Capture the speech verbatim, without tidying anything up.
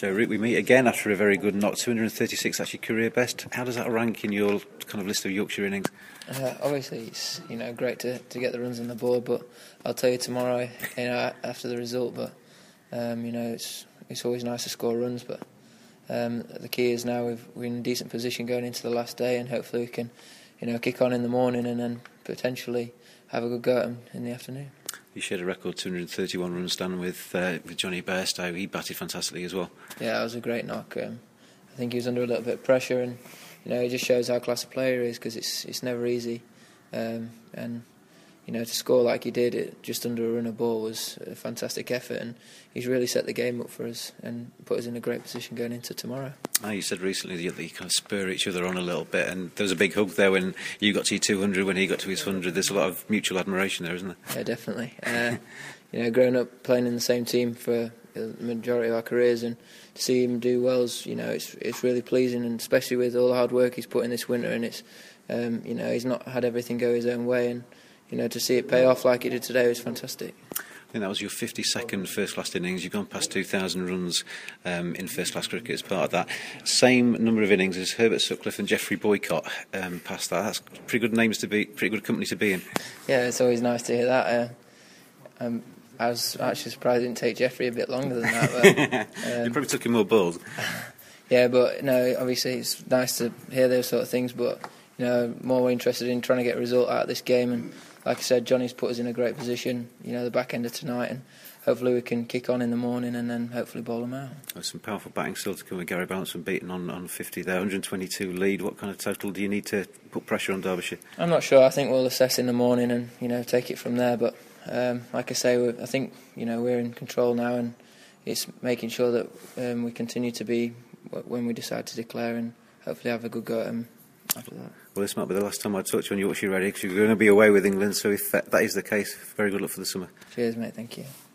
Joe Root, we meet again after a very good knock, two hundred thirty-six actually career best. How does that rank in your kind of list of Yorkshire innings? Uh, obviously, it's you know great to, to get the runs on the board, but I'll tell you tomorrow, you know, after the result. But um, you know, it's it's always nice to score runs, but um, the key is now we've, we're in a decent position going into the last day, and hopefully we can, you know, kick on in the morning and then potentially have a good go at them in the afternoon. You shared a record two hundred thirty-one run stand with uh, with Johnny Bairstow. He batted fantastically as well. Yeah, that was a great knock. Um, I think he was under a little bit of pressure, and you know, it just shows how class a player he is, because it's it's never easy. Um, and you know, to score like he did, it just under a run of ball, was a fantastic effort, and he's really set the game up for us and put us in a great position going into tomorrow. Oh, you said recently that you kind of spur each other on a little bit, and there was a big hug there when you got to your two hundred, when he got to his one hundred. There's a lot of mutual admiration there, isn't there? Yeah, definitely. Uh, you know, growing up playing in the same team for the majority of our careers, and to see him do well, is, you know, it's it's really pleasing, and especially with all the hard work he's put in this winter, and it's um, you know, he's not had everything go his own way, and you know, to see it pay off like it did today was fantastic. I think that was your fifty-second first-class innings. You've gone past two thousand runs um, in first-class cricket as part of that. Same number of innings as Herbert Sutcliffe and Geoffrey Boycott um, past that. That's pretty good names to be, pretty good company to be in. Yeah, it's always nice to hear that. Uh, um, I was actually surprised it didn't take Geoffrey a bit longer than that. But, um, it probably took him more balls. Yeah, but no, obviously it's nice to hear those sort of things. But you know, more interested in trying to get a result out of this game, and like I said, Johnny's put us in a great position, you know, the back end of tonight, and hopefully we can kick on in the morning and then hopefully bowl them out. There's some powerful batting still to come with Gary Bouncement beaten on, on fifty there, one hundred twenty-two lead. What kind of total do you need to put pressure on Derbyshire? I'm not sure. I think we'll assess in the morning and, you know, take it from there. But um, like I say, we're, I think, you know, we're in control now, and it's making sure that um, we continue to be when we decide to declare, and hopefully have a good go at them after that. Well, this might be the last time I talk to you on Yorkshire Radio, because you're going to be away with England, so if that, that is the case, very good luck for the summer. Cheers, mate. Thank you.